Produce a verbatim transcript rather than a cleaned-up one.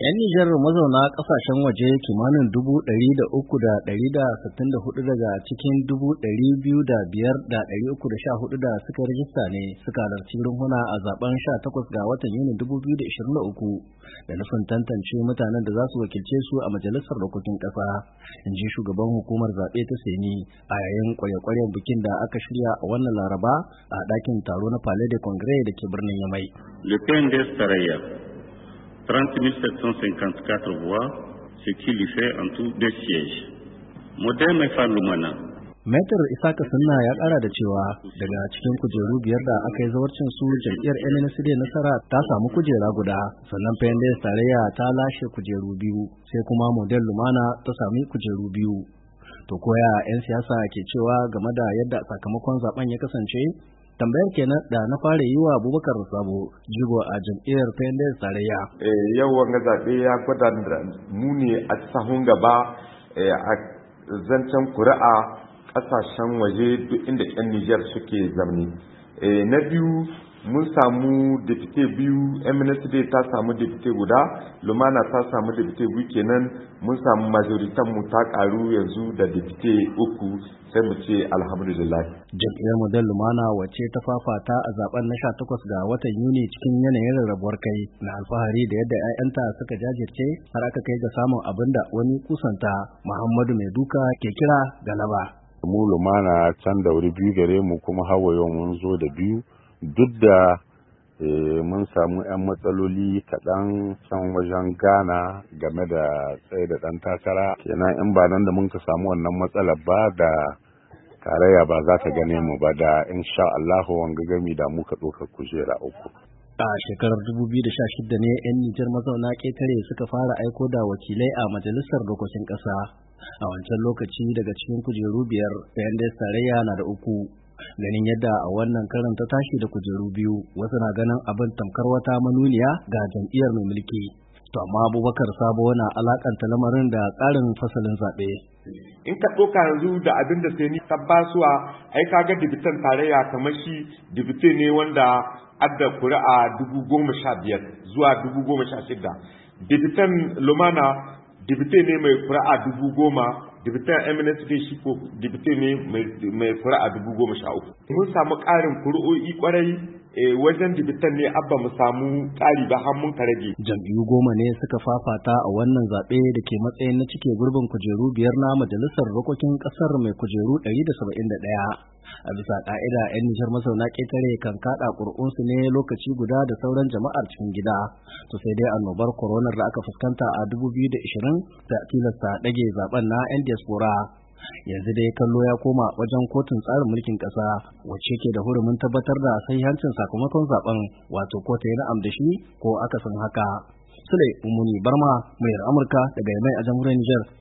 ‘Yan Nijar mazauna ƙasashen waje kimanin dubu ɗari da uku da ɗari da sittin da hudu daga cikin dubu ɗari biyu da biyar da ɗari uku da sha hudu da suka rijista ne suka halarci runhuna a zaben sha takwas ga watan Yuni dubu biyu da ishirin da uku da nufin tantance mutanen da za su wakilce su a majalisar dokokin ƙasa, in ji shugaban hukumar zaɓe ta Seni a yayin ƙwarya-ƙwaryen bikin da aka shirya a wannan Laraba a ɗakin taro na Palais de Congrès da ke birnin Yamai. Le P N D S tarayya trente mille sept cent cinquante-quatre voix, ce qui lui fait en tout deux sièges. Modern mai Lumana. Maitar Isaka Sunna ya kara da cewa daga cikin kujeru biyar da aka yi zawarcin su jam'iyyar N N C D Nasara ta samu kujera guda, sannan P N D S tarayya ta lashe kujeru biyu, sai kuma Modern Lumana ta sami kujeru biyu. To koya 'yan siyasa ke cewa game da yadda sakamakon zaben ya kasance? Tambayar kenan da na fara yi wa Abubakar Sabo, jigo a jam'iyyar P N D S tarayya. Eh, yau wanga zaɓe ya gwada mu ne a sahun gaba a zancen kuri'a ƙasashen waje duk inda 'yan Nijar suke zamani. Na biyu mun samu dipite biyu, M N S D ta samu dipite guda, Lumana ta samu dipite biyu, kenan mun samu majoritan mu ta karu yanzu da dipite uku, sai mu ce alhamdulillah. Jam'iyyar Model Lumana wacce ta fafata a zaben na sha takwas ga watan Yuni cikin yanayin rarrabuwar kai na alfahari da yadda 'ya'yanta suka jajirce har aka kai ga samun abin da wani kusanta Muhammadu Mai Duka ke kira galaba. Mu Lumana can da wuri biyu gare mu, kuma hawa yau mun zo da biyu, duk da mun samu 'yan matsaloli kaɗan can wajen Ghana game da tsaye da ɗan takara, kenan in ba nan da mun ka samu wannan matsalar ba da tarayya ba za ta gane mu ba, da insha Allahu wanga gami da muka ɗaukar kujera uku. A shekarar dubu biyu da sha shida ne 'yan Nijar mazauna ƙetare suka fara aiko da wakilai a majalisar dokokin ƙasa. A wancan lokaci daga cikin kujeru biyar, P N D S tarayya na da uku. Ganin yadda a wannan karin ta tashi da kujeru biyu, wasu na ganin abin tamkar wata manuniya ga jam'iyyar mai mulki. To amma Abubakar Sabo na alakanta lamarin da tsarin fasalin zaɓe. In ka ɗauka yanzu da abin da sai ni tabbasuwa, ai kaga dibitan tarayya kamar shi dibite ne wanda adda kuri'a dubu goma sha biyar zuwa dubu goma sha shida. Dibitan Lumana dibite ne mai kuri'a dubu goma, dibitan M N S D shi ko dibite ne mai kuri'a dubu goma sha uku. Mun samu ƙarin kuri'o'i kwarai wajen dibitan ne abba mu samu ƙari ba har mun ka rage. Jam'iyyu goma ne suka fafata a wannan zaɓe da ke matsayin na cike gurbin kujeru biyar na majalisar dokokin ƙasar mai kujeru ɗari da saba'in da ɗaya. A bisa ƙa'ida 'yan Nijar mazauna ƙetare kan kaɗa ƙuri'unsu ne lokaci guda da sauran jama'ar cikin gida. To sai dai annobar koronar da aka fuskanta a dubu biyu da ishirin ta tilasta ɗage zaben na 'yan diaspora. Yanzu dai kallo ya koma wajen kotun tsarin mulkin ƙasa wacce ke da hurumin tabbatar da sahihancin sakamakon zaben, wato ko ta yi na'am da shi ko akasin haka. Sule Umuni Barma, muryar Amurka daga Yamai a jamhuriyar Nijar.